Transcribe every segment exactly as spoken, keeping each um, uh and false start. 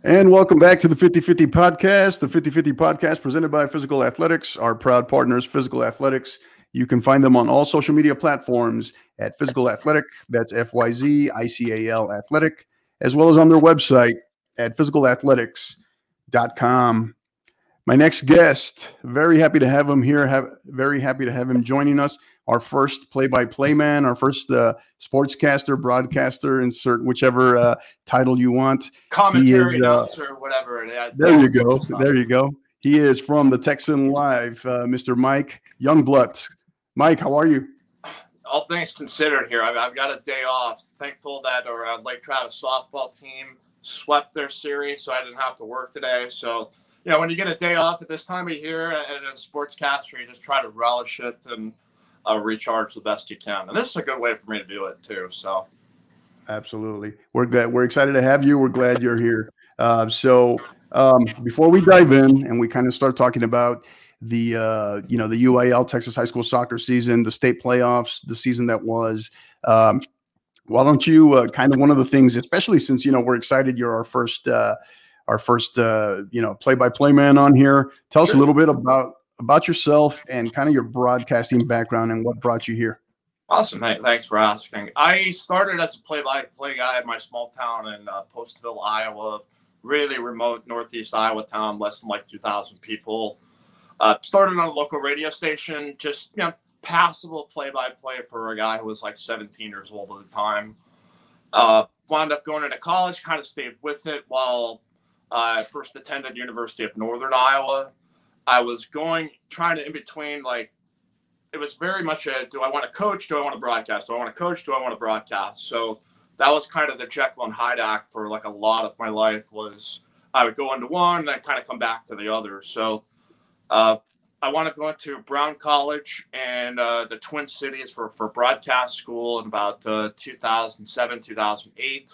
And welcome back to the fifty fifty podcast, the fifty fifty podcast presented by Physical Athletics, our proud partners, Physical Athletics. You can find them on all social media platforms at Physical Athletic, that's F Y Z I C A L Athletic, as well as on their website at physical athletics dot com. My next guest, very happy to have him here, have, very happy to have him joining us. Our first play-by-play man, our first uh, sportscaster, broadcaster, insert whichever uh, title you want. Commentary, is, uh, announcer, whatever. Yeah, there you go. There you go. He is from the Texan Live, uh, Mister Mike Youngblood. Mike, how are you? All things considered here, I've, I've got a day off. Thankful that our uh, Lake Travis softball team swept their series, so I didn't have to work today. So, you know, when you get a day off at this time of year and a sportscaster, you just try to relish it and Uh, recharge the best you can, and this is a good way for me to do it too. So, absolutely, we're glad, we're excited to have you. We're glad you're here. Uh, so, um, before we dive in and we kind of start talking about the uh, you know the U I L Texas high school soccer season, the state playoffs, the season that was, um, why don't you uh, kind of one of the things, especially since you know we're excited, you're our first uh, our first uh, you know play-by-play man on here. Tell us sure. a little bit about. about yourself and kind of your broadcasting background and what brought you here. Awesome. Hey, thanks for asking. I started as a play-by-play guy at my small town in uh, Postville, Iowa, really remote northeast Iowa town, less than like two thousand people. Uh, started on a local radio station, just, you know, passable play-by-play for a guy who was like seventeen years old at the time. Uh, wound up going into college, kind of stayed with it while I first attended University of Northern Iowa. I was going, trying to in between, like, it was very much a, do I want to coach? Do I want to broadcast? Do I want to coach? Do I want to broadcast? So that was kind of the Jekyll and Hyde act for like a lot of my life was I would go into one, then kind of come back to the other. So uh, I want to go into Brown College and uh, the Twin Cities for, for broadcast school in about uh, two thousand seven, two thousand eight.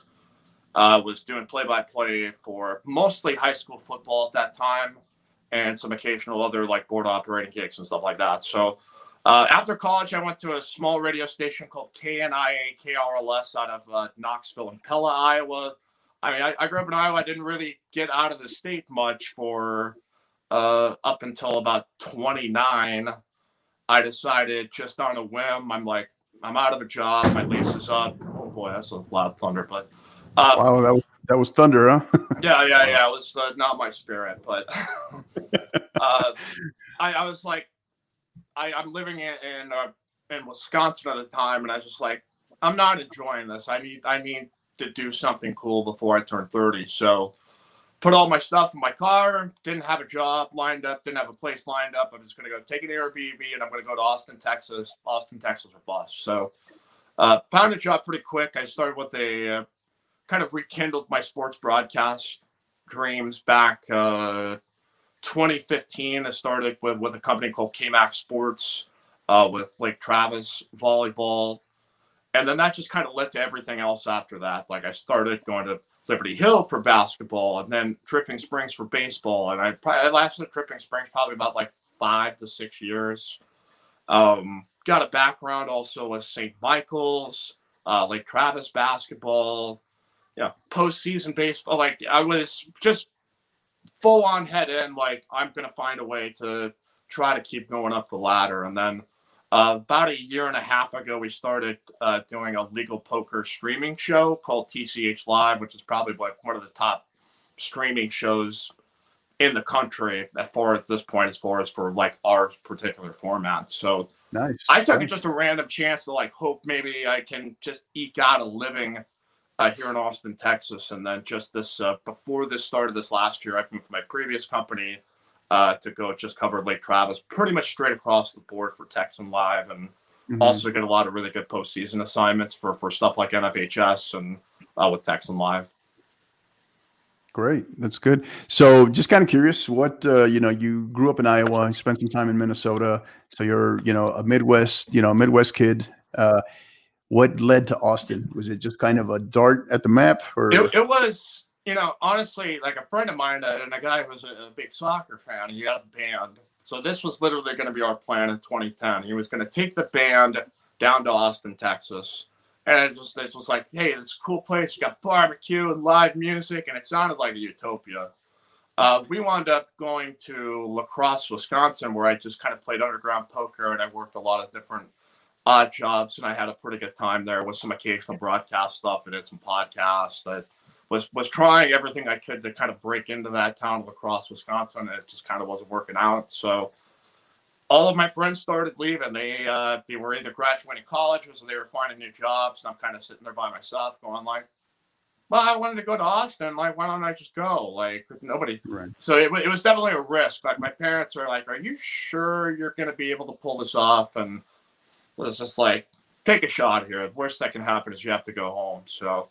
I uh, was doing play-by-play for mostly high school football at that time, and some occasional other like board operating gigs and stuff like that. So uh, after college, I went to a small radio station called K N I A K R L S out of uh, Knoxville and Pella, Iowa. I mean, I, I grew up in Iowa. I didn't really get out of the state much for uh, up until about twenty-nine. I decided just on a whim, I'm like, I'm out of a job. My lease is up. Oh boy, that's a loud thunder, but uh, wow, that was That was thunder, huh? yeah, yeah, yeah. It was uh, not my spirit, but uh, I, I was like, I, I'm living in in, uh, in Wisconsin at the time, and I was just like, I'm not enjoying this. I need I need to do something cool before I turn thirty. So, put all my stuff in my car. Didn't have a job lined up. Didn't have a place lined up. I'm just going to go take an Airbnb, and I'm going to go to Austin, Texas. Austin, Texas, or bust. So, uh, found a job pretty quick. I started with a uh, kind of rekindled my sports broadcast dreams back uh, twenty fifteen. I started with, with a company called K-Max Sports uh, with Lake Travis volleyball. And then that just kind of led to everything else after that. Like I started going to Liberty Hill for basketball and then Dripping Springs for baseball. And I, I lasted at Dripping Springs probably about like five to six years. Um, got a background also with Saint Michael's, uh, Lake Travis basketball, yeah, postseason baseball. Like I was just full on head in. Like I'm gonna find a way to try to keep going up the ladder. And then uh, about a year and a half ago, we started uh, doing a legal poker streaming show called T C H Live, which is probably like one of the top streaming shows in the country at far at this point, as far as for like our particular format. So nice. I took nice. it just a random chance to like hope maybe I can just eke out a living Uh, here in Austin, Texas. And then just this, uh, before this started this last year, I moved from my previous company uh, to go just cover Lake Travis pretty much straight across the board for Texan Live, and mm-hmm. also get a lot of really good postseason assignments for, for stuff like N F H S and uh, with Texan Live. Great. That's good. So just kind of curious what, uh, you know, you grew up in Iowa, you spent some time in Minnesota. So you're, you know, a Midwest, you know, a Midwest kid. Uh, what led to Austin? Was it just kind of a dart at the map? Or It, it was, you know, honestly, like a friend of mine uh, and a guy who was a, a big soccer fan, and he got a band. So this was literally going to be our plan in twenty ten. He was going to take the band down to Austin, Texas, And it just it was like, hey, this cool place. You got barbecue and live music, and it sounded like a utopia. Uh, we wound up going to La Crosse, Wisconsin, where I just kind of played underground poker, and I worked a lot of different odd jobs, and I had a pretty good time there with some occasional broadcast stuff and did some podcasts. That was was trying everything I could to kind of break into that town of La Crosse, Wisconsin, and it just kind of wasn't working out. So all of my friends started leaving. They uh, they were either graduating college or they were finding new jobs, and I'm kind of sitting there by myself, going like, "Well, I wanted to go to Austin. Like, why don't I just go?" Like, nobody. Right. So it, it was definitely a risk. Like, my parents are like, "Are you sure you're going to be able to pull this off?" And it was just like, take a shot here. The worst that can happen is you have to go home. So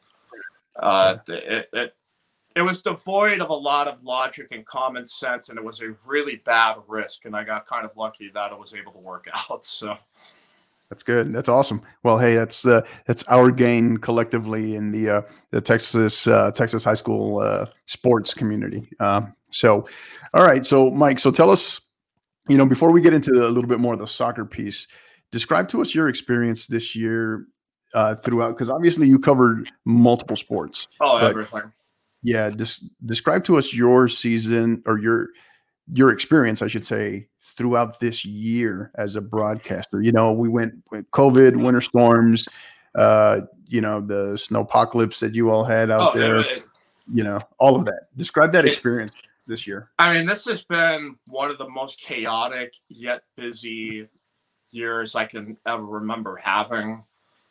uh, it, it it was devoid of a lot of logic and common sense, and it was a really bad risk. And I got kind of lucky that it was able to work out. So that's good. That's awesome. Well, hey, that's uh, that's our gain collectively in the uh, the Texas uh, Texas high school uh, sports community. Um, so, all right. So, Mike, so tell us, you know, before we get into a little bit more of the soccer piece, describe to us your experience this year uh, throughout, because obviously you covered multiple sports. Oh, everything. Yeah, just describe to us your season or your your experience, I should say, throughout this year as a broadcaster. You know, we went with COVID, winter storms, uh, you know, the snowpocalypse that you all had out oh, there, it, it, you know, all of that. Describe that it, experience this year. I mean, this has been one of the most chaotic yet busy years I can ever remember having.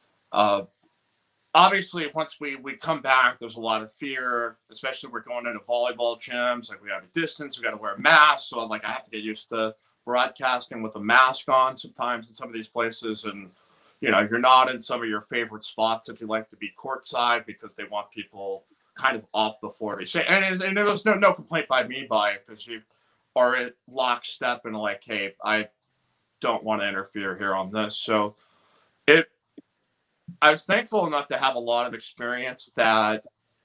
Uh, obviously, once we, we come back, there's a lot of fear, especially we're going into volleyball gyms. Like, we have a distance, we got to wear masks. So, like, I have to get used to broadcasting with a mask on sometimes in some of these places. And, you know, you're not in some of your favorite spots if you like to be courtside because they want people kind of off the floor. They say, and, and there was no, no complaint by me by it because you are at lockstep and like, hey, I don't want to interfere here on this. So it, I was thankful enough to have a lot of experience that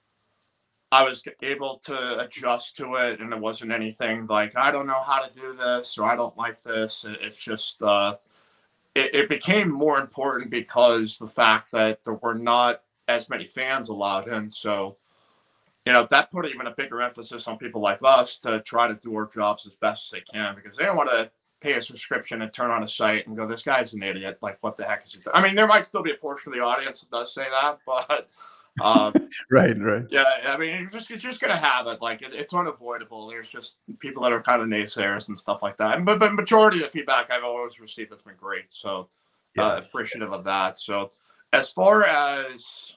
I was able to adjust to it. And it wasn't anything like, I don't know how to do this, or I don't like this. It's just, uh, it, it became more important because the fact that there were not as many fans allowed in. So, you know, that put even a bigger emphasis on people like us to try to do our jobs as best as they can, because they don't want to pay a subscription and turn on a site and go, this guy's an idiot. Like, what the heck is he doing? I mean, there might still be a portion of the audience that does say that, but um, right, right. Yeah, I mean, you're just, you're just going to have it. Like, it, it's unavoidable. There's just people that are kind of naysayers and stuff like that. But, but majority of the feedback I've always received has been great. So uh, yeah. appreciative of that. So as far as,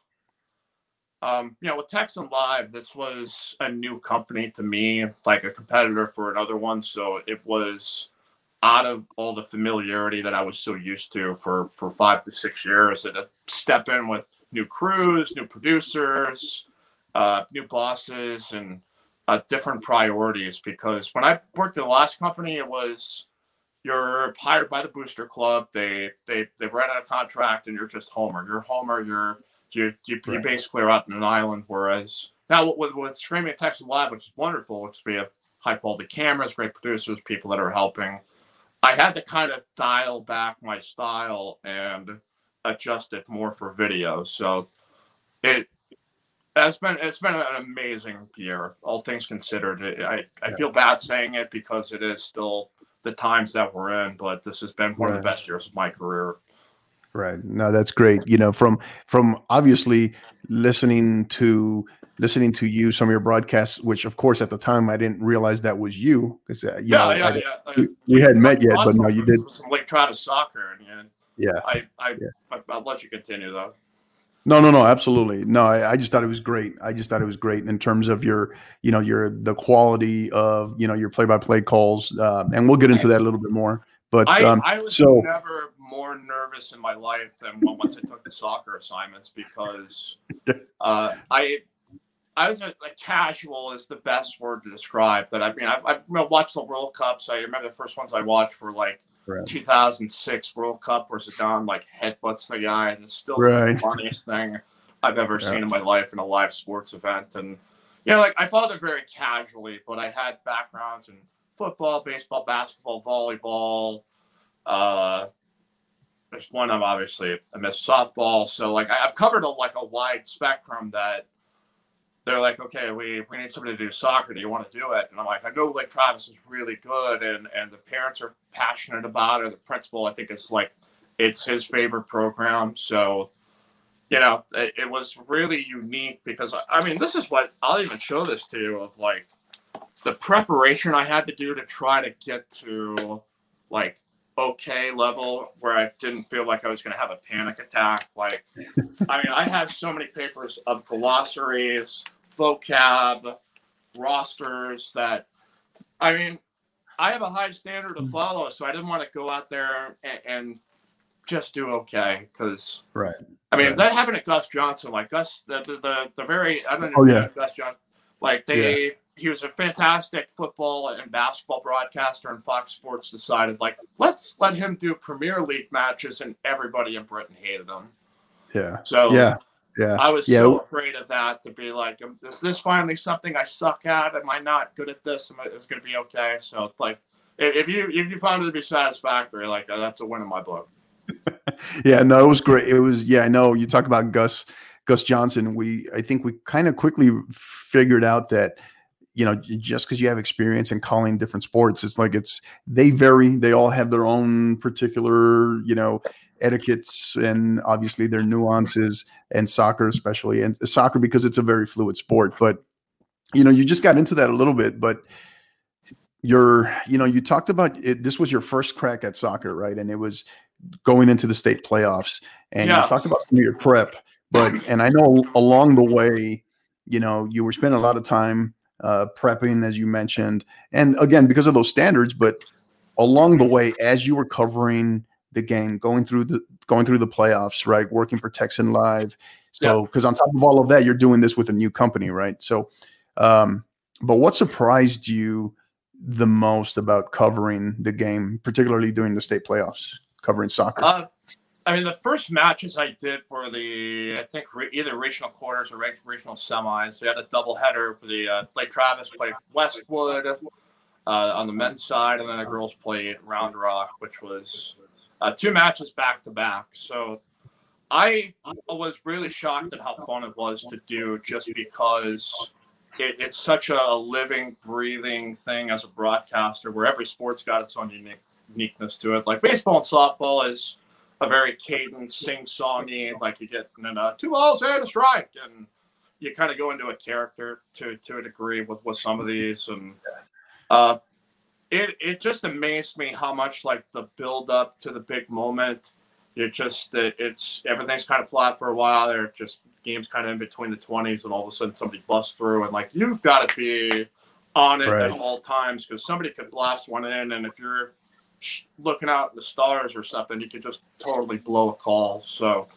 um, you know, with Texan Live, this was a new company to me, like a competitor for another one. So it was out of all the familiarity that I was so used to for, for five to six years, and to step in with new crews, new producers, uh, new bosses, and uh, different priorities. Because when I worked at the last company, it was you're hired by the booster club. They they they write out a contract, and you're just Homer. You're Homer. You're you you, right. you basically are out in an island. Whereas now with with streaming at Texan Live, which is wonderful, because we have high quality cameras, great producers, people that are helping. I had to kind of dial back my style and adjust it more for video. So it has been it's been an amazing year, all things considered. I, I feel bad saying it because it is still the times that we're in, but this has been one right. of the best years of my career. Right. No, that's great. You know, from from obviously listening to listening to you, some of your broadcasts, which of course at the time I didn't realize that was you, because uh, you yeah, know yeah, I, yeah. we, we hadn't met yet, but no, you did. Some like Travis Soccer, and yeah, yeah. I I, yeah. I I'll let you continue though. No, no, no, absolutely. No, I, I just thought it was great. I just thought it was great in terms of your, you know, your the quality of, you know, your play-by-play calls, uh, and we'll get into that a little bit more. But I, um, I was so, never more nervous in my life than when, once I took the soccer assignments, because uh, I I was a, a casual is the best word to describe that. I mean, I've, I've watched the World Cups. I remember the first ones I watched were like right. two thousand six World Cup, where Zidane like headbutts the guy, and it's still right. the funniest thing I've ever yeah. seen in my life in a live sports event. And you know, like I followed it very casually, but I had backgrounds in football, baseball, basketball, volleyball, uh, there's one of obviously I miss softball. So like I've covered a, like a wide spectrum that they're like, okay, we, we need somebody to do soccer. Do you want to do it? And I'm like, I know Lake Travis is really good, and, and the parents are passionate about it. The principal, I think, is like, it's his favorite program. So, you know, it, it was really unique because, I mean, this is what I'll even show this to you of like the preparation I had to do to try to get to like okay level where I didn't feel like I was going to have a panic attack. Like, I mean, I had so many papers of glossaries, vocab, rosters that, I mean, I have a high standard to follow, so I didn't want to go out there and, and just do okay. Because, right. I mean, right. that happened to Gus Johnson. Like, Gus, the, the, the, the very, I don't know oh, if you yeah. know Gus Johnson. Like, they, yeah. he was a fantastic football and basketball broadcaster, and Fox Sports decided, like, let's let him do Premier League matches, and everybody in Britain hated him. Yeah. So, yeah. Yeah. I was yeah. so afraid of that to be like, is this finally something I suck at? Am I not good at this? Am I, is it going to be okay? So, like, if you if you found it to be satisfactory, like, that's a win in my book. yeah, no, it was great. It was, yeah, I know you talk about Gus, Gus Johnson. We, I think we kind of quickly figured out that, you know, just because you have experience in calling different sports, it's like it's, they vary. They all have their own particular, you know, etiquettes and obviously their nuances, and soccer especially, and soccer because it's a very fluid sport. But, you know, you just got into that a little bit, but you're, you know, you talked about it, this was your first crack at soccer, right? And it was going into the state playoffs, and yeah. you talked about your prep, but, and I know along the way, you know, you were spending a lot of time uh, prepping, as you mentioned, and again, because of those standards, but along the way, as you were covering the game, going through the, going through the playoffs, right. Working for Texan Live. So, yeah. Cause on top of all of that, you're doing this with a new company, right? So, um, but what surprised you the most about covering the game, particularly during the state playoffs, covering soccer? Uh, I mean, the first matches I did were the, I think, re- either regional quarters or regional semis. We had a doubleheader for the uh, Lake Travis played Westwood uh, on the men's side, and then the girls played Round Rock, which was uh, two matches back to back. So I was really shocked at how fun it was to do, just because it, it's such a living, breathing thing as a broadcaster, where every sport's got its own unique uniqueness to it. Like baseball and softball is a very cadence, sing-songy, like you get in a two balls and a strike, and you kind of go into a character to to a degree with, with some of these. And uh, it it just amazed me how much like the build up to the big moment. It just it, it's everything's kind of flat for a while. They're just games kind of in between the twenties, and all of a sudden somebody busts through, and like you've got to be on it right. at all times, because somebody could blast one in, and if you're looking out at the stars or something, you could just totally blow a call. So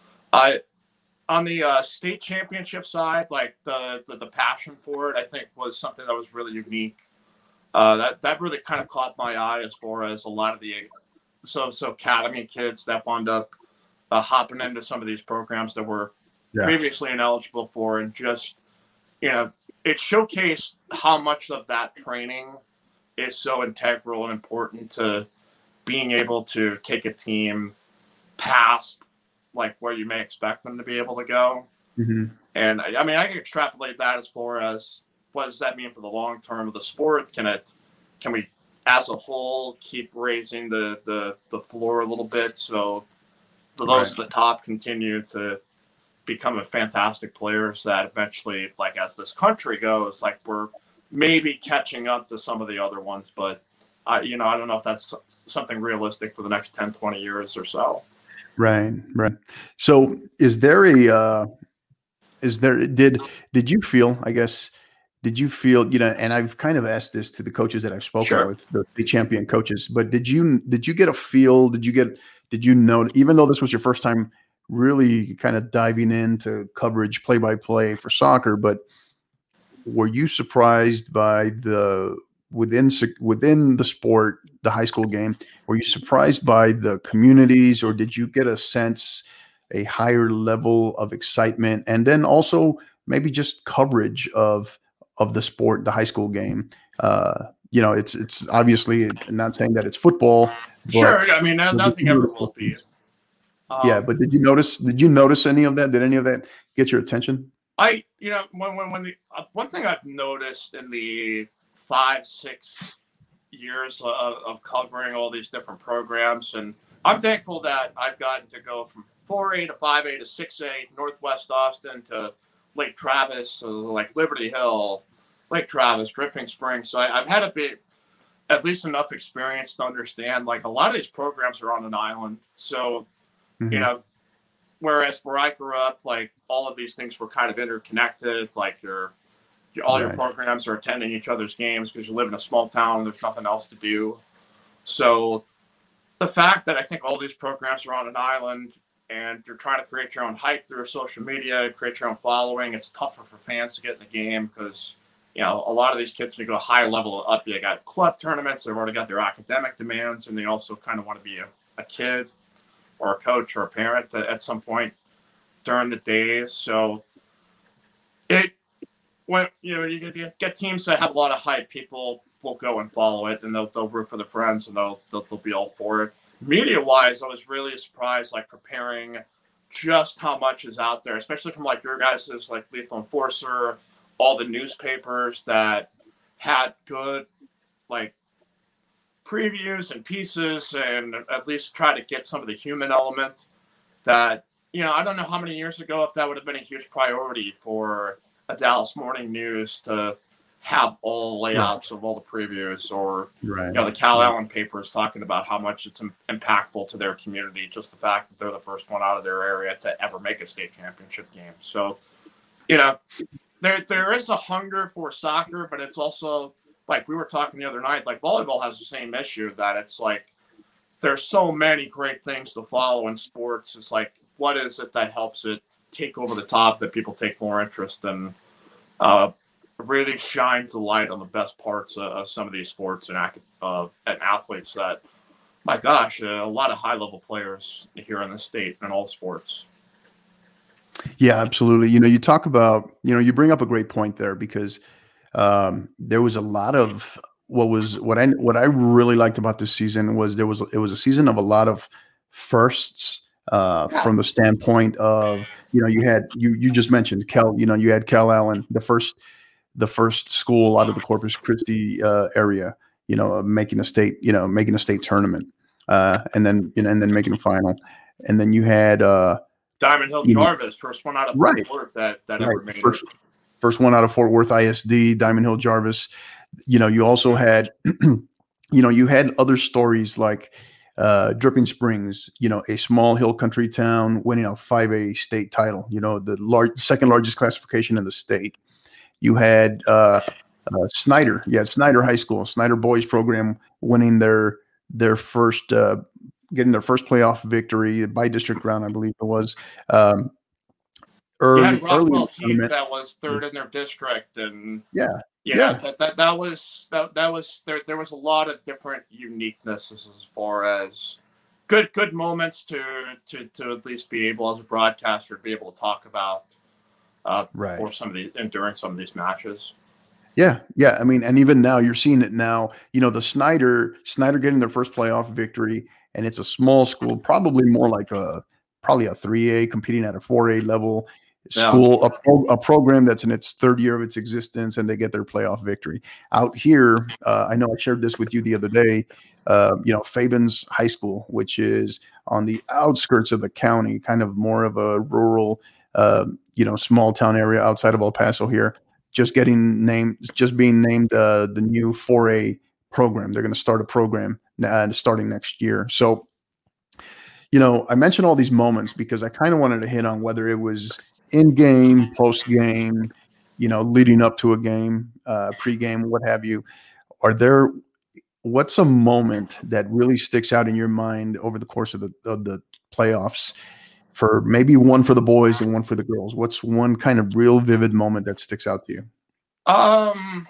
I on the uh, state championship side, like the, the the passion for it, I think was something that was really unique. Uh, that that really kind of caught my eye as far as a lot of the so so academy kids that wound up uh, hopping into some of these programs that were yeah. previously ineligible for, and just, you know, it showcased how much of that training is so integral and important to being able to take a team past like where you may expect them to be able to go. Mm-hmm. And I, I mean, I can extrapolate that as far as what does that mean for the long term of the sport? Can it, can we, as a whole, keep raising the the, the floor a little bit so those right. at the top continue to become a fantastic players that eventually, like as this country goes, like we're maybe catching up to some of the other ones, but I, you know, I don't know if that's something realistic for the next ten, twenty years or so. Right. Right. So is there a, uh, is there, did, did you feel, I guess, did you feel, you know, and I've kind of asked this to the coaches that I've spoken sure. with, the, the champion coaches, but did you, did you get a feel, did you get, did you know, even though this was your first time really kind of diving into coverage, play by play for soccer, but were you surprised by the within within the sport, the high school game? Were you surprised by the communities, or did you get a sense, a higher level of excitement, and then also maybe just coverage of of the sport, the high school game? Uh, you know, it's it's obviously not saying that it's football. But sure, I mean nothing ever will be Yeah, Um, but did you notice? Did you notice any of that? Did any of that get your attention? I, you know, when when when the uh, one thing I've noticed in the five six years of, of covering all these different programs, and I'm thankful that I've gotten to go from four A to five A to six A, Northwest Austin to Lake Travis, so like Liberty Hill, Lake Travis, Dripping Springs. So I, I've had a bit, at least enough experience to understand like a lot of these programs are on an island. So, you Mm-hmm. know, whereas where I grew up, like all of these things were kind of interconnected. Like your, your all your Right. programs are attending each other's games because you live in a small town and there's nothing else to do. So the fact that I think all these programs are on an island and you're trying to create your own hype through social media, create your own following, it's tougher for fans to get in the game because, you know, a lot of these kids, when you go a higher level up, you got club tournaments, they've already got their academic demands, and they also kind of want to be a, a kid or a coach or a parent at some point during the days. So it, when, you know, you get, get teams that have a lot of hype, people will go and follow it, and they'll, they'll root for the friends, and they'll, they'll, they'll be all for it. Media-wise, I was really surprised, like, preparing just how much is out there, especially from, like, your guys' like Lethal Enforcer, all the newspapers that had good, like, previews and pieces, and at least try to get some of the human element that, you know, I don't know how many years ago if that would have been a huge priority for a Dallas Morning News to have all the layouts right. of all the previews, or right. you know, the Cal right. Allen papers talking about how much it's im- impactful to their community, just the fact that they're the first one out of their area to ever make a state championship game. So, you know, there there is a hunger for soccer, but it's also, like we were talking the other night, like volleyball has the same issue, that it's like there's so many great things to follow in sports. It's like, what is it that helps it take over the top, that people take more interest in? Uh, really shines a light on the best parts of, of some of these sports and, uh, and athletes that, my gosh, uh, a lot of high-level players here in the state in all sports. Yeah, absolutely. You know, you talk about, you know, you bring up a great point there, because um, there was a lot of what was what I what I really liked about this season was there was it was a season of a lot of firsts uh, yeah. from the standpoint of, you know, you had you you just mentioned Cal, you know, you had Cal Allen, the first the first school out of the Corpus Christi uh, area, you know, making a state, you know, making a state tournament, uh, and then you know, and then making a final, and then you had uh, Diamond Hill Jarvis, know, first one out of Fort right, Worth that that right. ever made first, it. First one out of Fort Worth I S D, Diamond Hill Jarvis. You know, you also had, you know, you had other stories like uh, Dripping Springs, you know, a small hill country town winning a five A state title, you know, the large, second largest classification in the state. You had uh, uh, Snyder, yeah, Snyder High School, Snyder Boys Program winning their their first, uh, getting their first playoff victory by district round, I believe it was. Um, early, you had Rockwell early Keith that was third in their district, and yeah, you yeah, know, that, that that was that that was there. There was a lot of different uniquenesses as far as good good moments to to to at least be able, as a broadcaster, to be able to talk about. Uh, right. for some of these and during some of these matches. Yeah, yeah. I mean, and even now you're seeing it now. You know, the Snyder Snyder getting their first playoff victory, and it's a small school, probably more like a probably a three A competing at a four A level school, yeah. a, pro, a program that's in its third year of its existence, and they get their playoff victory. Out here, uh, I know I shared this with you the other day. Uh, you know, Fabens High School, which is on the outskirts of the county, kind of more of a rural. Uh, you know, small town area outside of El Paso here, just getting named, just being named uh, the new four A program. They're going to start a program uh, starting next year. So, you know, I mentioned all these moments because I kind of wanted to hit on whether it was in game, post game, you know, leading up to a game, uh, pre-game, what have you. Are there, what's a moment that really sticks out in your mind over the course of the of the playoffs? For maybe one for the boys and one for the girls. What's one kind of real vivid moment that sticks out to you? Um,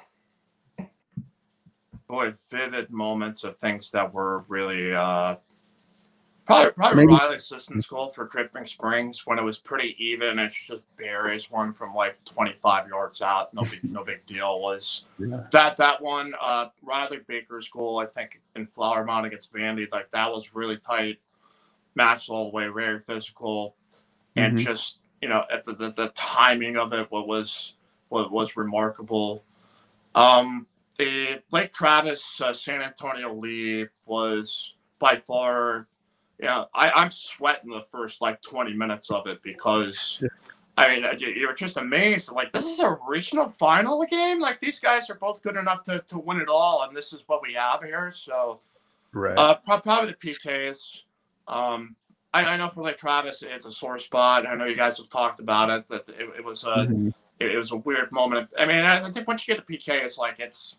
boy, vivid moments of things that were really uh, probably probably maybe. Riley Assistant School for Dripping Springs, when it was pretty even. It's just berries one from like twenty-five yards out. No big no big deal. Was yeah. that that one uh, Riley Baker School, I think, in Flower Mound against Vandy, like that was really tight. match all the way, very physical, and Mhm. just you know at the, the, the timing of it what was what was remarkable. Um, the Lake Travis uh, San Antonio Lee was by far, you know, I, I'm sweating the first like twenty minutes of it because I mean, you- you're just amazed. Like, this is a regional final game. Like, these guys are both good enough to, to win it all, and this is what we have here. So, Right. uh, prob- probably the P Ks. Um, I, I know for like Travis, it's a sore spot. I know you guys have talked about it. That it, it was a Mhm. it, it was a weird moment. I mean, I, I think once you get the P K, it's like it's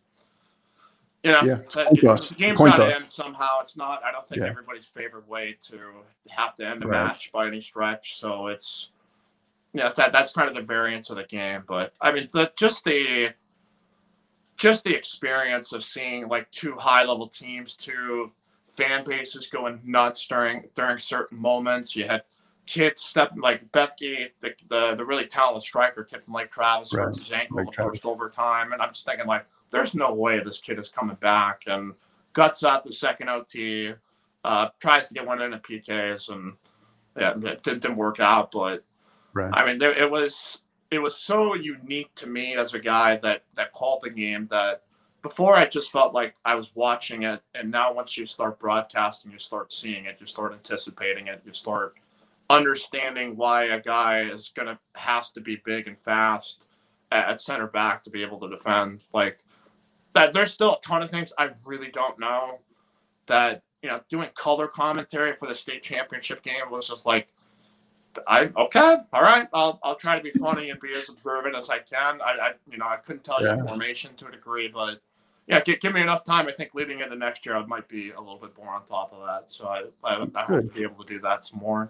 you know Yeah, it's a the, coin it- toss. the A game's coin got to toss. end somehow. It's not. I don't think Yeah. everybody's favorite way to have to end a Right. match by any stretch. So it's yeah, that that's kind of the variance of the game. But I mean, the just the just the experience of seeing like two high level teams, two fan bases going nuts during during certain moments. You had kids step like Bethke, the, the the really talented striker kid from Lake Travis, Right. hurts his ankle Lake in the Travis. first overtime, and I'm just thinking like, there's no way this kid is coming back. And guts out the second O T, uh, tries to get one in at P Ks, and yeah, it didn't, didn't work out. But Right. I mean, there, it was it was so unique to me as a guy that that called the game that before I just felt like I was watching it, and now once you start broadcasting, you start seeing it, you start anticipating it, you start understanding why a guy is gonna has to be big and fast at, at center back to be able to defend. Like that, there's still a ton of things I really don't know. That you know, doing color commentary for the state championship game was just like, I okay, all right. I'll I'll try to be funny and be as observant as I can. I, I you know I couldn't tell Yeah. you formation to a degree, but yeah, give, give me enough time. I think leading into next year, I might be a little bit more on top of that. So I I, I hope to be able to do that some more.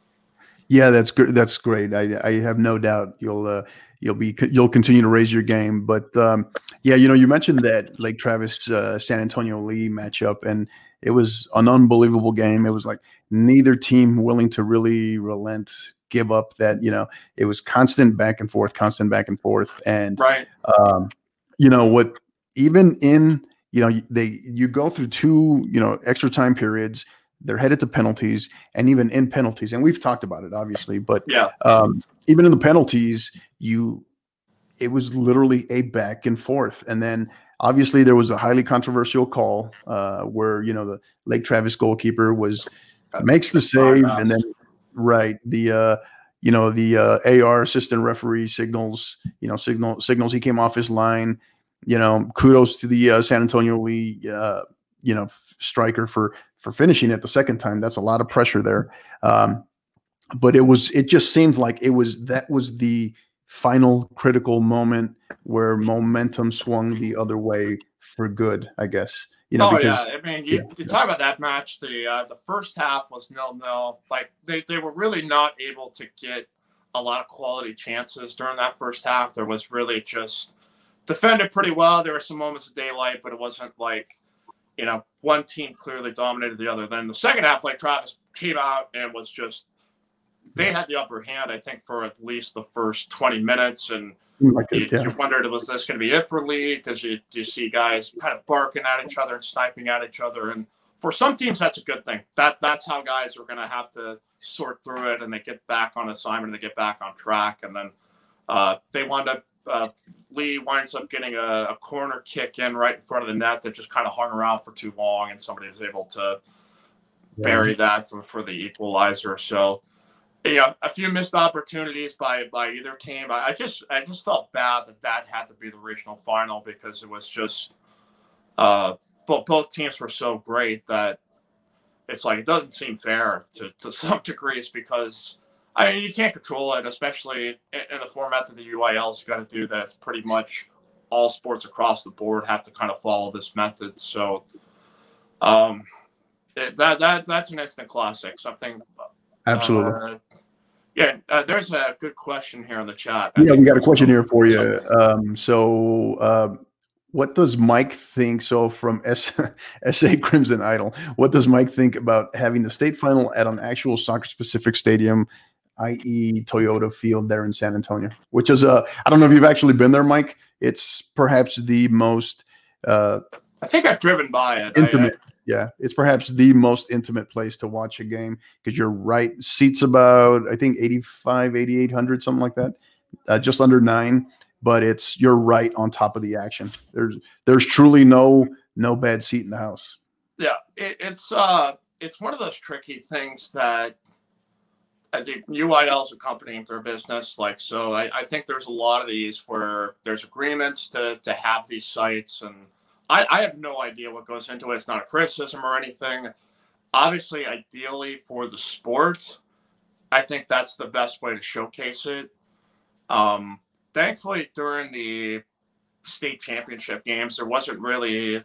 Yeah, that's good. That's great. I, I have no doubt you'll uh, you'll be you'll continue to raise your game. But um, yeah, you know, you mentioned that Lake Travis uh, San Antonio Lee matchup, and it was an unbelievable game. It was like neither team willing to really relent, give up. That you know, it was constant back and forth, constant back and forth, and Right. um, you know what? Even in you know they you go through two you know extra time periods. They're headed to penalties, and even in penalties, and we've talked about it, obviously. But Yeah. um, even in the penalties, you it was literally a back and forth, and then obviously there was a highly controversial call uh, where you know the Lake Travis goalkeeper was makes the save, and then right the uh, you know the uh, A R assistant referee signals you know signal signals he came off his line. You know, kudos to the uh, San Antonio Lee uh, you know striker for. for finishing it the second time. That's a lot of pressure there. Um, but it was, it just seemed like it was, that was the final critical moment where momentum swung the other way for good, I guess. You know, oh because yeah, I mean, you, yeah, you talk about that match. The uh, the first half was nil nil. Like they, they were really not able to get a lot of quality chances during that first half. There was really just defended pretty well. There were some moments of daylight, but it wasn't like, you know, one team clearly dominated the other. Then the second half, like Travis came out and was just, they had the upper hand, I think, for at least the first twenty minutes. And like you, it, yeah. you wondered, was this going to be it for Lee? Because you, you see guys kind of barking at each other and sniping at each other. And for some teams, that's a good thing. That That's how guys are going to have to sort through it, and they get back on assignment, and they get back on track. And then uh, they wound up, Uh, Lee winds up getting a, a corner kick in right in front of the net that just kind of hung around for too long, and somebody was able to bury that for, for the equalizer. So, you know, a few missed opportunities by by either team. I, I just I just felt bad that that had to be the regional final, because it was just uh, both both teams were so great that it's like it doesn't seem fair to to some degrees, because I mean, you can't control it, especially in, in the format that the U I L's got to do. That's pretty much all sports across the board have to kind of follow this method. So, um, it, that that that's an instant classic. Something. Absolutely. Uh, yeah, uh, there's a good question here in the chat. I yeah, we got a question here for you. Um, so, uh, what does Mike think? So, from S A Crimson Idol, what does Mike think about having the state final at an actual soccer-specific stadium, that is. Toyota Field there in San Antonio, which is a, I don't know if you've actually been there, Mike. It's perhaps the most uh, I think I've driven by it. Intimate. I, I, Yeah, it's perhaps the most intimate place to watch a game because you're right. Seats about, I think, eighty-five, eighty-eight hundred, something like that, uh, just under nine. But it's you're right on top of the action. There's there's truly no no bad seat in the house. Yeah, it, it's uh, it's one of those tricky things that I think U I L is accompanying their business. Like, so I, I think there's a lot of these where there's agreements to to have these sites, and I, I have no idea what goes into it. It's not a criticism or anything. Obviously, ideally for the sport, I think that's the best way to showcase it. Um, thankfully, during the state championship games, there wasn't really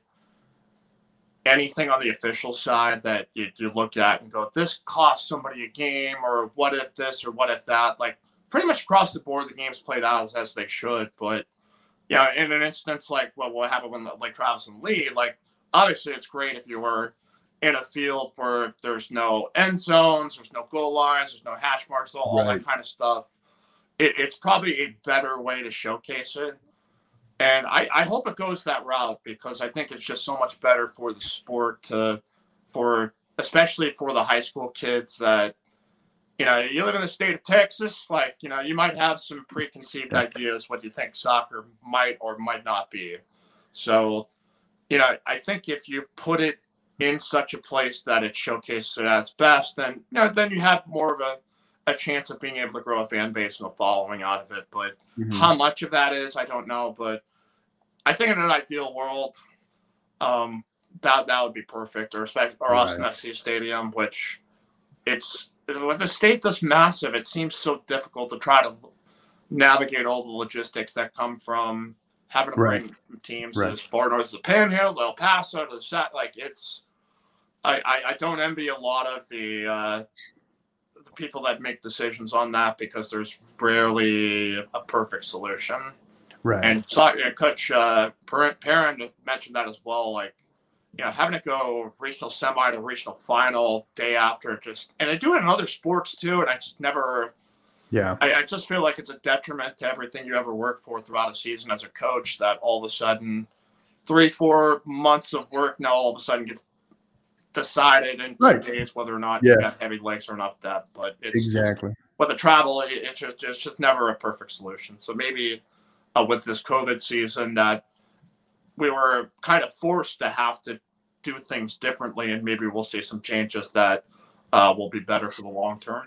anything on the official side that you, you look at and go, this cost somebody a game, or what if this or what if that. Like, pretty much across the board, the games played out as, as they should. But yeah, in an instance like well, what happened when like Travis and Lee, like obviously it's great if you were in a field where there's no end zones, there's no goal lines, there's no hash marks, all, all Right. that kind of stuff. It, it's probably a better way to showcase it. And I, I hope it goes that route because I think it's just so much better for the sport to, for especially for the high school kids that, you know, you live in the state of Texas, like, you know, you might have some preconceived ideas what you think soccer might or might not be. So, you know, I think if you put it in such a place that it showcases it as best, then, you know, then you have more of a, a chance of being able to grow a fan base and a following out of it. But mm-hmm. how much of that is, I don't know. But I think in an ideal world, um, that that would be perfect, or especially or Austin right. F C Stadium, which it's with the state that's massive, it seems so difficult to try to navigate all the logistics that come from having to bring right. teams right. as far north as the Panhandle, El Paso, to the set. Like it's, I, I, I don't envy a lot of the uh, the people that make decisions on that because there's rarely a perfect solution. Right. And so, you know, Coach uh, Perrin mentioned that as well. Like, you know, having to go regional semi to regional final day after, just and they do it in other sports too. And I just never, yeah, I, I just feel like it's a detriment to everything you ever work for throughout a season as a coach. That all of a sudden, three, four months of work now all of a sudden gets decided in two right. days whether or not yeah. you got heavy legs or enough depth. But it's exactly it's, with the travel, it, it's just it's just never a perfect solution. So maybe uh, with this COVID season that we were kind of forced to have to do things differently, and maybe we'll see some changes that uh, will be better for the long term.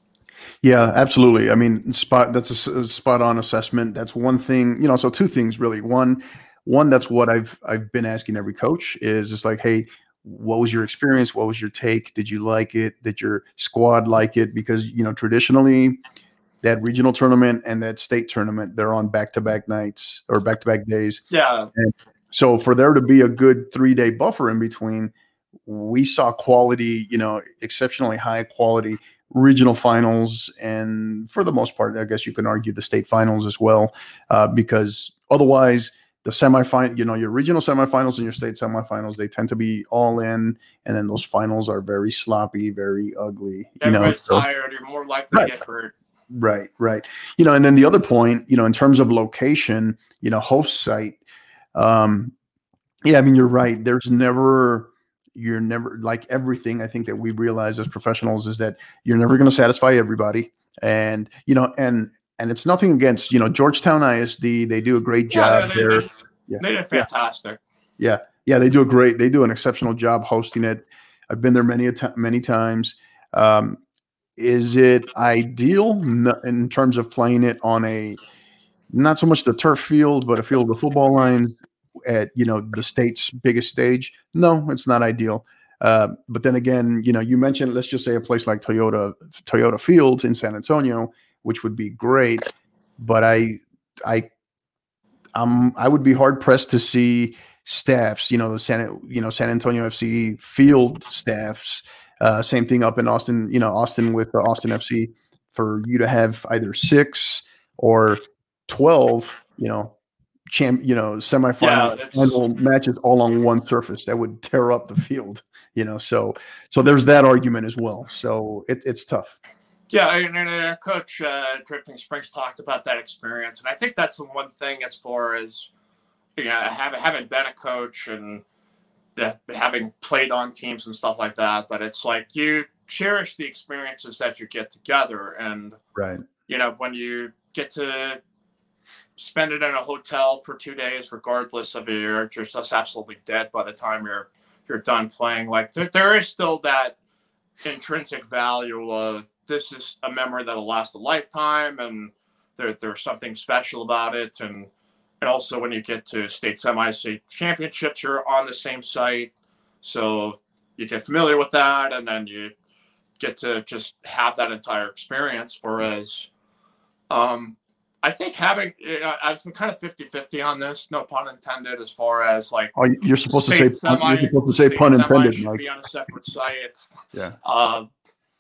Yeah, absolutely. I mean, spot that's a, a spot on assessment. That's one thing, you know, so two things really. One, one that's what I've I've been asking every coach is just like, hey, what was your experience? What was your take? Did you like it? Did your squad like it? Because, you know, traditionally that regional tournament and that state tournament, they're on back-to-back nights or back-to-back days. Yeah. And so for there to be a good three-day buffer in between, we saw quality, you know, exceptionally high quality regional finals. And for the most part, I guess you can argue the state finals as well, uh, because otherwise the semifinal, you know, your regional semifinals and your state semifinals, they tend to be all in. And then those finals are very sloppy, very ugly. You Everybody's know, tired. You're more likely right. to get hurt. Right, right. You know, and then the other point, you know, in terms of location, you know, host site, um, yeah, I mean, you're right. There's never, you're never like everything. I think that we realize as professionals is that you're never going to satisfy everybody. And, you know, and, and it's nothing against, you know, Georgetown I S D. They do a great yeah, job they, there. They, yeah. they did fantastic. Yeah. Yeah. They do a great, they do an exceptional job hosting it. I've been there many, a t- many times. Um, Is it ideal in terms of playing it on a, not so much the turf field, but a field of football lines at, you know, the state's biggest stage? No, it's not ideal. Uh, but then again, you know, you mentioned, let's just say a place like Toyota, Toyota Fields in San Antonio, which would be great. But I, I, um, I would be hard pressed to see staffs, you know, the San, you know, San Antonio F C field staffs. Uh, same thing up in Austin, you know, Austin with the Austin F C, for you to have either six or twelve, you know, champ, you know, semifinal yeah, matches all on one surface. That would tear up the field, you know. So, so there's that argument as well. So it, it's tough. Yeah, and, and, and Coach uh, Dripping Springs talked about that experience, and I think that's the one thing as far as, you know, having having been a coach and uh, having played on teams and stuff like that, that it's like you cherish the experiences that you get together. And, right. you know, when you get to spend it in a hotel for two days, regardless of it, you're just absolutely dead by the time you're you're done playing. Like there, there is still that intrinsic value of this is a memory that'll last a lifetime, and there, there's something special about it. And and also when you get to state semi, state championships, you're on the same site, so you get familiar with that, and then you get to just have that entire experience. Whereas, um, I think having, you know, I've been kind of fifty-fifty on this, no pun intended, as far as like, oh, you're supposed to say semi, you're supposed to say pun intended. Should Mike. be on a separate site. Yeah. Um,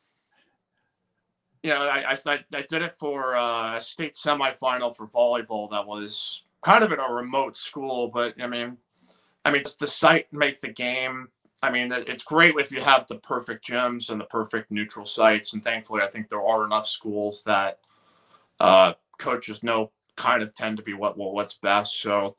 you know, I, I I did it for uh, a state semifinal for volleyball that was kind of in a remote school, but I mean, I mean, the site make the game. I mean, it's great if you have the perfect gyms and the perfect neutral sites, and thankfully, I think there are enough schools that uh, coaches know kind of tend to be what, what what's best. So,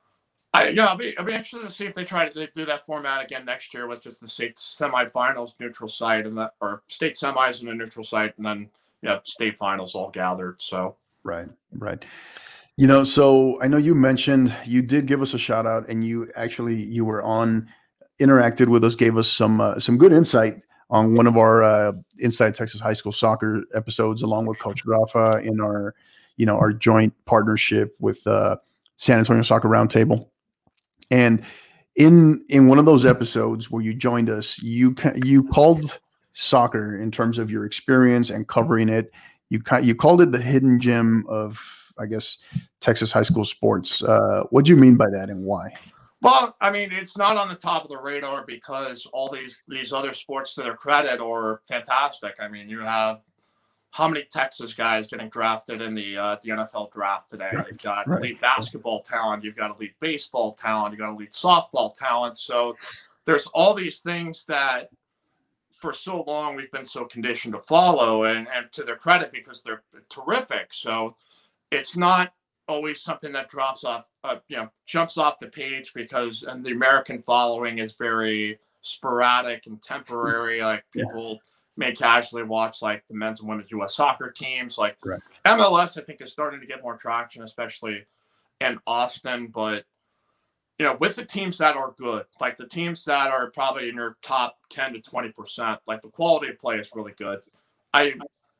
I yeah, I'll be I'll be interested to see if they try to do that format again next year with just the state semifinals neutral site and that, or state semis and a neutral site, and then yeah, you know, state finals all gathered. So right, right. You know, so I know you mentioned you did give us a shout out, and you actually you were on, interacted with us, gave us some uh, some good insight on one of our uh, Inside Texas High School Soccer episodes, along with Coach Rafa in our, you know, our joint partnership with uh, San Antonio Soccer Roundtable. And in in one of those episodes where you joined us, you you called soccer, in terms of your experience and covering it, you you called it the hidden gem of, I guess, Texas high school sports. Uh, what do you mean by that, and why? Well, I mean, it's not on the top of the radar because all these these other sports, to their credit, are fantastic. I mean, you have how many Texas guys getting drafted in the uh, the N F L draft today? Right. You've got right. elite basketball talent, you've got elite baseball talent, you've got elite softball talent. So there's all these things that for so long we've been so conditioned to follow, and, and to their credit, because they're terrific. So it's not always something that drops off, uh, you know, jumps off the page, because and the American following is very sporadic and temporary. Like people yeah. may casually watch like the men's and women's U S soccer teams. Like right. M L S, I think, is starting to get more traction, especially in Austin. But you know, with the teams that are good, like the teams that are probably in your top ten to twenty percent, like the quality of play is really good. I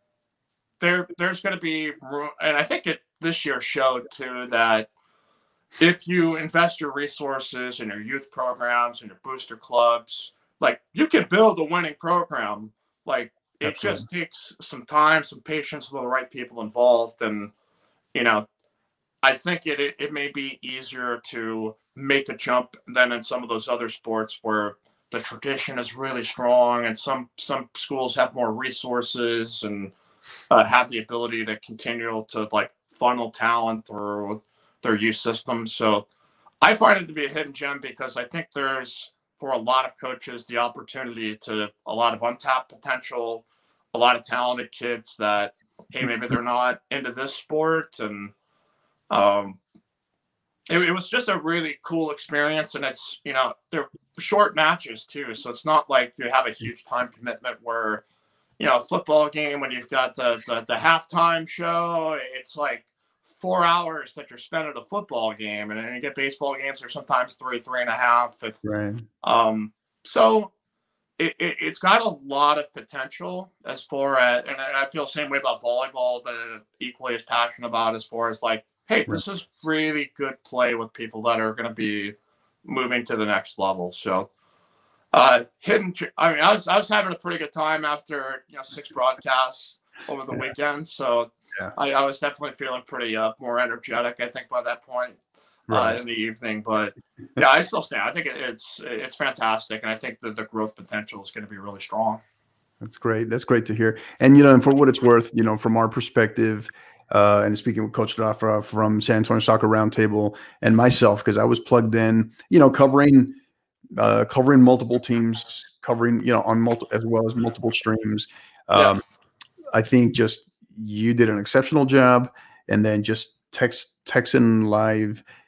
there there's going to be, and I think it this year showed too, that if you invest your resources in your youth programs and your booster clubs, like you can build a winning program. Like it Absolutely. Just takes some time, some patience, the right people involved. And, you know, I think it, it, it may be easier to make a jump than in some of those other sports where the tradition is really strong, and some, some schools have more resources and uh, have the ability to continue to like funnel talent through their youth systems. So I find it to be a hidden gem, because I think there's, for a lot of coaches, the opportunity to a lot of untapped potential, a lot of talented kids that, hey, maybe they're not into this sport. And um, it, it was just a really cool experience. And it's, you know, they're short matches too. So it's not like you have a huge time commitment where, you know, a football game, when you've got the, the, the halftime show, it's like four hours that you're spending at a football game. And then you get baseball games, or sometimes three, three and a half. If, right. Um, so it, it, it's got a lot of potential as far as, and I feel the same way about volleyball, that I'm equally as passionate about, as far as like, hey, right. this is really good play with people that are going to be moving to the next level. So Uh, hidden. I mean, I was I was having a pretty good time after you know six broadcasts over the yeah. weekend, so yeah. I, I was definitely feeling pretty uh, more energetic, I think, by that point right. uh, in the evening. But yeah, I still stand. I think it, it's it's fantastic, and I think that the growth potential is going to be really strong. That's great. That's great to hear. And you know, and for what it's worth, you know, from our perspective, uh, and speaking with Coach Rafa from San Antonio Soccer Roundtable, and myself, because I was plugged in, you know, covering. Uh, covering multiple teams, covering, you know, on multiple, as well as multiple streams. Um, yes. I think just you did an exceptional job, and then just text Texan Live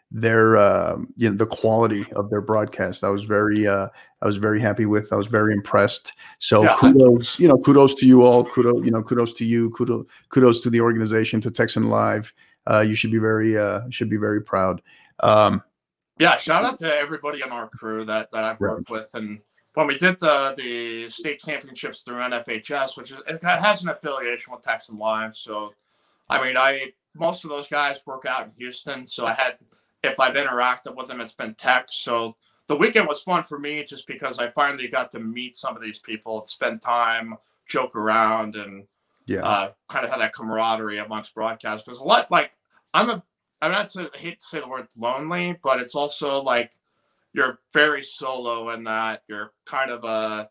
their uh, you know the quality of their broadcast. I was very uh, I was very happy with. I was very impressed. So Yeah, kudos, you know, kudos to you all. Kudos, you know, kudos to you. Kudos, kudos to the organization, to Texan Live. Uh, you should be very uh, should be very proud. Um, yeah. Shout out to everybody on our crew that that I've Right. worked with, and when we did the the state championships through N F H S, which is it has an affiliation with Texan Live. So, I mean, I most of those guys work out in Houston, so I had if I've interacted with them, it's been text. So the weekend was fun for me just because I finally got to meet some of these people, spend time, joke around, and yeah, uh, kind of have that camaraderie amongst broadcasters. A lot like I'm a I'm not to, I hate to say the word lonely, but it's also like you're very solo in that you're kind of a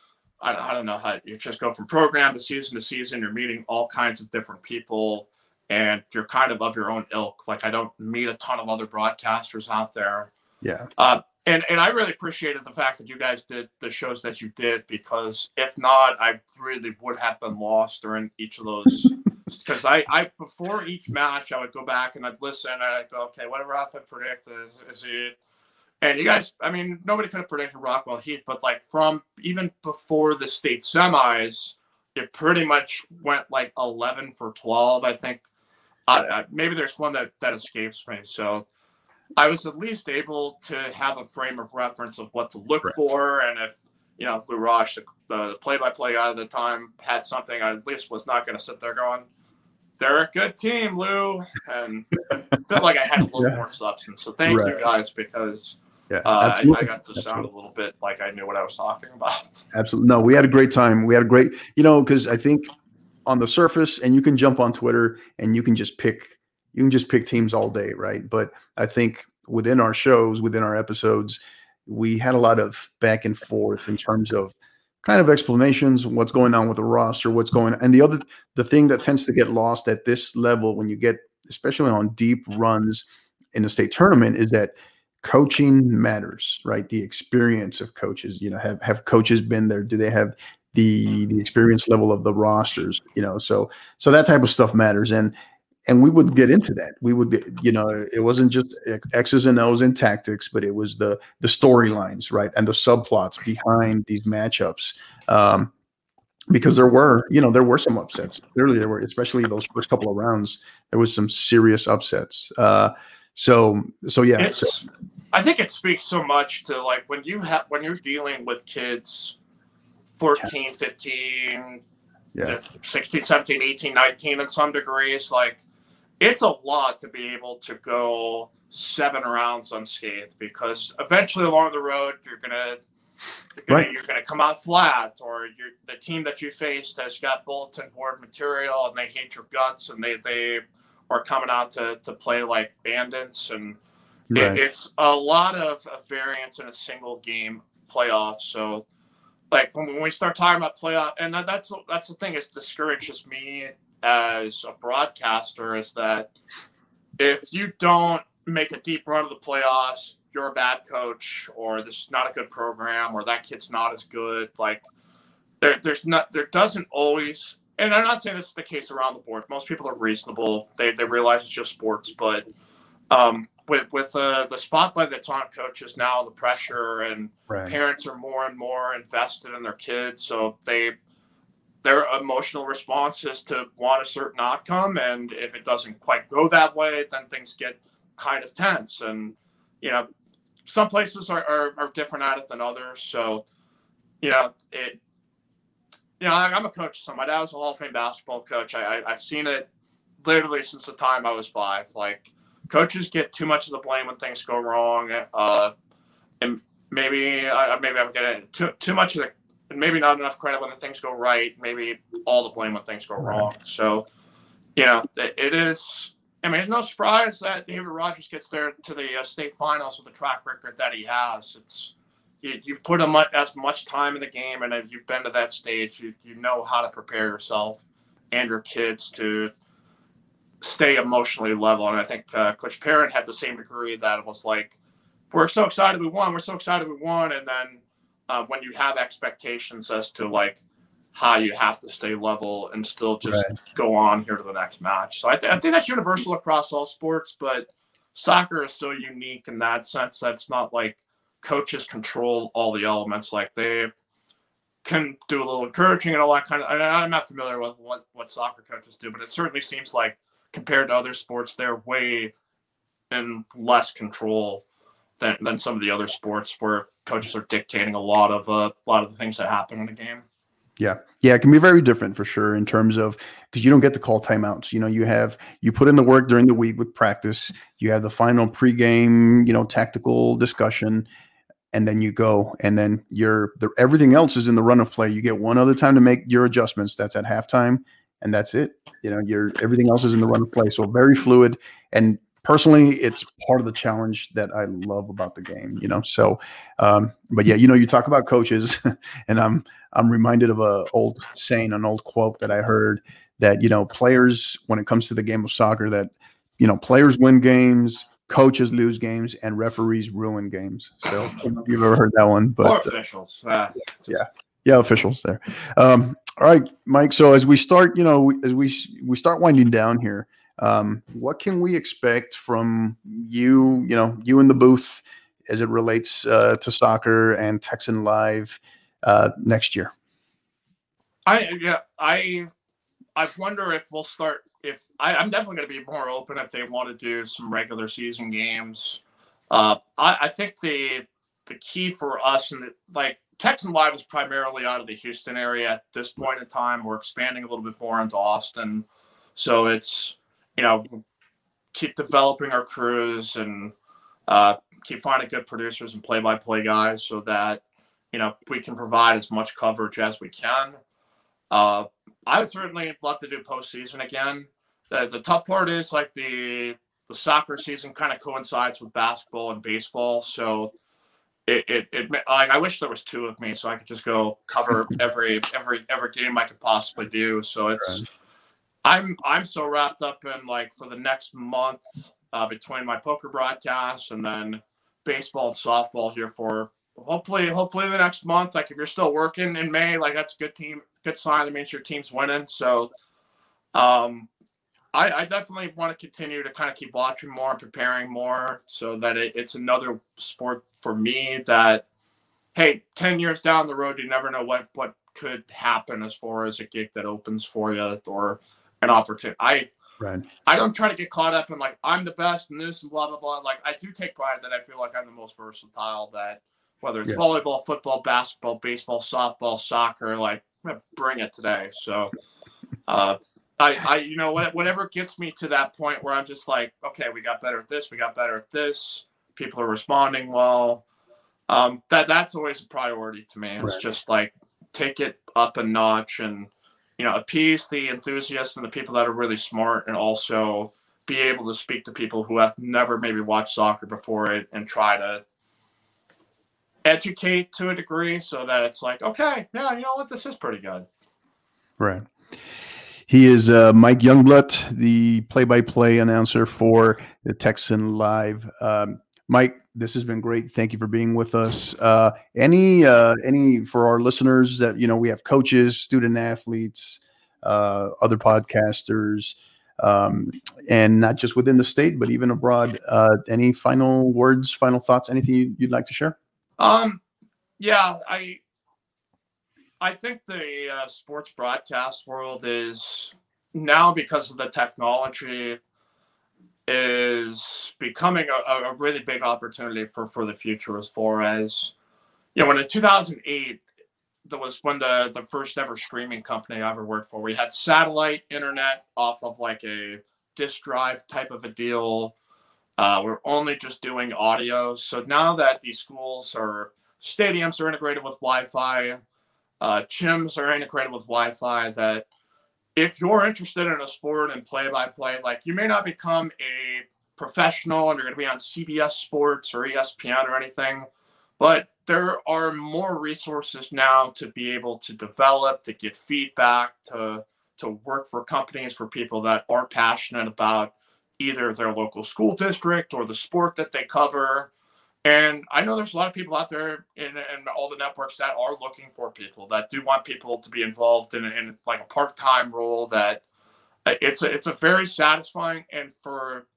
I don't, I don't know how you just go from program to season to season. You're meeting all kinds of different people, and you're kind of of your own ilk. Like I don't meet a ton of other broadcasters out there. yeah. Uh, and and I really appreciated the fact that you guys did the shows that you did, because if not, I really would have been lost during each of those. Because I, I before each match, I would go back and I'd listen and I'd go, okay, whatever Rafa predicted is is it. And you guys, I mean, nobody could have predicted Rockwell Heath, but like from even before the state semis, it pretty much went like eleven for twelve. I think uh, uh, maybe there's one that that escapes me. So I was at least able to have a frame of reference of what to look Correct. for, and if you know Lou Rosh, the, the play-by-play guy at the time, had something, I at least was not going to sit there going, "They're a good team, Lou," and felt like I had a little Yeah. more substance. So thank Right. you guys, because Yeah, uh, I, absolutely. I got to sound Absolutely. a little bit like I knew what I was talking about. Absolutely. No, we had a great time. We had a great, you know, because I think on the surface, and you can jump on Twitter and you can just pick, you can just pick teams all day, right? But I think within our shows, within our episodes, we had a lot of back and forth in terms of kind of explanations, what's going on with the roster, what's going on. And the other, the thing that tends to get lost at this level when you get, especially on deep runs in the state tournament, is that coaching matters, right? The experience of coaches, you know, have, have coaches been there? Do they have the, the experience level of the rosters, you know? So, so that type of stuff matters. And, and we would get into that. We would, be, you know, it wasn't just X's and O's and tactics, but it was the, the storylines, right? And the subplots behind these matchups. Um, because there were, you know, there were some upsets. Clearly there were, especially those first couple of rounds, there was some serious upsets. Uh, So, so yeah. It's, so. I think it speaks so much to like when you have when you're dealing with kids fourteen, fifteen, Yeah. sixteen, seventeen, eighteen, nineteen in some degrees, like it's a lot to be able to go seven rounds unscathed, because eventually along the road you're gonna you're gonna, Right. you're gonna come out flat, or you're, the team that you faced has got bulletin board material and they hate your guts and they they are coming out to to play like bandits, and Right. it, it's a lot of, of variance in a single game playoff. So like when, when we start talking about playoff, and that, that's that's the thing that discourages me as a broadcaster, is that if you don't make a deep run of the playoffs, you're a bad coach, or this is not a good program, or that kid's not as good. Like there, there's not, there doesn't always, and I'm not saying this is the case around the board. Most people are reasonable. They they realize it's just sports, but um, with with uh, the spotlight that's on coaches now, the pressure, and Right. parents are more and more invested in their kids, so they their emotional response is to want a certain outcome, and if it doesn't quite go that way, then things get kind of tense. And you know, some places are, are, are different at it than others. So you know, it. You know, I'm a coach. So my dad was a Hall of Fame basketball coach. I, I I've seen it literally since the time I was five. Like coaches get too much of the blame when things go wrong, uh, and maybe I maybe I'm getting too too much of the. And maybe not enough credit when things go right. Maybe all the blame when things go wrong. So, you know, it, it is. I mean, no surprise that David Rogers gets there to the uh, state finals with the track record that he has. It's you, you've put a much, as much time in the game, and if you've been to that stage, you you know how to prepare yourself and your kids to stay emotionally level. And I think uh, Coach Parent had the same degree, that it was like, we're so excited we won. We're so excited we won, and then. Uh, when you have expectations as to like how you have to stay level and still just Right. go on here to the next match. So I, th- I think that's universal across all sports, but soccer is so unique in that sense that it's not like coaches control all the elements. Like they can do a little encouraging and all that kind of. And I'm not familiar with what what soccer coaches do, but it certainly seems like compared to other sports, they're way in less control than than some of the other sports where coaches are dictating a lot of uh, a lot of the things that happen in a game. Yeah. Yeah. It can be very different for sure in terms of, because you don't get to call timeouts. You know, you have, you put in the work during the week with practice, you have the final pregame, you know, tactical discussion, and then you go, and then you're, the, everything else is in the run of play. You get one other time to make your adjustments. That's at halftime, and that's it. You know, you're, everything else is in the run of play. So very fluid. And personally, it's part of the challenge that I love about the game, you know? So, um, but yeah, you know, you talk about coaches and I'm, I'm reminded of a old saying, an old quote that I heard that, you know, players, when it comes to the game of soccer, that, you know, players win games, coaches lose games, and referees ruin games. So I don't know if you've ever heard that one, but or officials. Uh, yeah. Yeah. Officials there. Um, all right, Mike. So as we start, you know, as we, we start winding down here, Um, what can we expect from you, you know, you in the booth as it relates uh, to soccer and Texan Live uh, next year? I yeah I I wonder if we'll start if I, I'm definitely going to be more open if they want to do some regular season games. Uh, I, I think the the key for us and like Texan Live is primarily out of the Houston area at this point in time. We're expanding a little bit more into Austin, so it's you know, keep developing our crews and uh, keep finding good producers and play-by-play guys so that, you know, we can provide as much coverage as we can. Uh, I would certainly love to do postseason again. The, the tough part is like the the soccer season kind of coincides with basketball and baseball, so it it, it like I wish there was two of me so I could just go cover every every every game I could possibly do. So it's. Right. I'm I'm so wrapped up in like for the next month uh, between my poker broadcasts and then baseball and softball here for hopefully hopefully the next month. Like if you're still working in May, like that's a good team, good sign. That means your team's winning. So um, I, I definitely want to continue to kind of keep watching more and preparing more so that it, it's another sport for me that, hey, ten years down the road, you never know what what could happen as far as a gig that opens for you or an opportunity. I right. I don't try to get caught up in like I'm the best in this and blah blah blah. Like I do take pride that I feel like I'm the most versatile. That whether it's yeah. volleyball, football, basketball, baseball, softball, soccer, like I'm gonna bring it today. So, uh, I I you know whatever gets me to that point where I'm just like, okay, we got better at this, we got better at this. People are responding well. Um, that that's always a priority to me. It's right. just like take it up a notch and. You know, appease the enthusiasts and the people that are really smart and also be able to speak to people who have never maybe watched soccer before it and try to educate to a degree so that it's like, okay, yeah, you know what, this is pretty good. Right. He is uh, Mike Youngblood, the play-by-play announcer for the Texan Live. Um, Mike, this has been great. Thank you for being with us. Uh, any, uh, any for our listeners that, you know, we have coaches, student athletes, uh, other podcasters, um, and not just within the state, but even abroad. Uh, any final words, final thoughts, anything you'd like to share? Um, yeah, I, I think the uh, sports broadcast world is now because of the technology is becoming a, a really big opportunity for, for the future as far as, you know, when in two thousand eight, that was when the, the first ever streaming company I ever worked for, we had satellite internet off of like a disk drive type of a deal. Uh, we're only just doing audio. So now that these schools or stadiums are integrated with Wi-Fi, uh, gyms are integrated with Wi-Fi, that if you're interested in a sport and play-by-play, like you may not become a professional and you're going to be on C B S Sports or E S P N or anything, but there are more resources now to be able to develop, to get feedback, to to work for companies, for people that are passionate about either their local school district or the sport that they cover. And I know there's a lot of people out there in, in all the networks that are looking for people, that do want people to be involved in, in like a part-time role. That it's a, it's a very satisfying, and for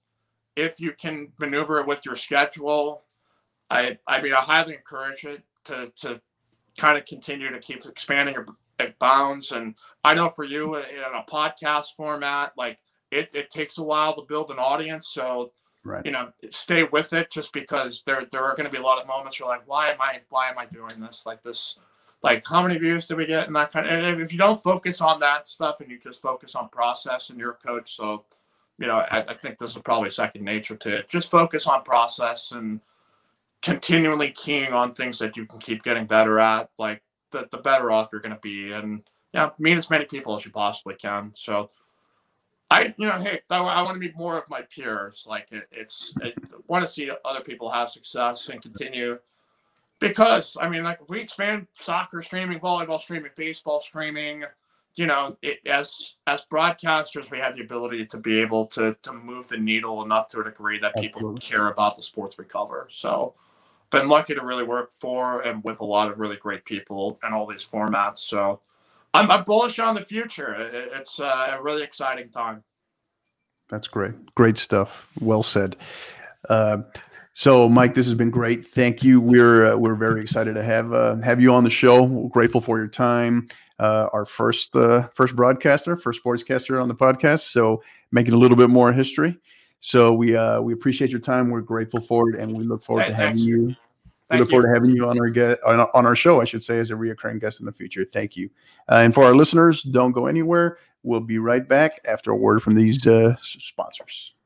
if you can maneuver it with your schedule, I I mean I highly encourage it to to kind of continue to keep expanding your bounds. And I know for you in a podcast format, like it, it takes a while to build an audience. So, right. you know, stay with it, just because there, there are going to be a lot of moments you're like, why am I, why am I doing this? Like this, like how many views did we get? And that kind of, and if you don't focus on that stuff and you just focus on process and you're a coach. So, you know, I, I think this is probably second nature to it. Just focus on process and continually keying on things that you can keep getting better at. Like, the, the better off you're going to be, and yeah, meet as many people as you possibly can. So I, you know, hey, I, I want to meet more of my peers. Like it, it's, I want to see other people have success and continue, because I mean, like if we expand soccer streaming, volleyball streaming, baseball streaming, you know, it, as, as broadcasters, we have the ability to be able to, to move the needle enough to a degree that people Absolutely. care about the sports we cover. So been lucky to really work for and with a lot of really great people and all these formats. So I'm, I'm bullish on the future. It, it's uh, a really exciting time. That's great. Great stuff. Well said. Uh, so Mike, this has been great. Thank you. We're, uh, we're very excited to have, uh, have you on the show. We're grateful for your time. Uh, our first, uh, first broadcaster, first sportscaster on the podcast. So making a little bit more history. So we uh, we appreciate your time. We're grateful for it, and we look forward hey, to having you. We Thank look forward you. to having you on our get on, on our show, I should say, as a reoccurring guest in the future. Thank you. Uh, and for our listeners, don't go anywhere. We'll be right back after a word from these uh, sponsors.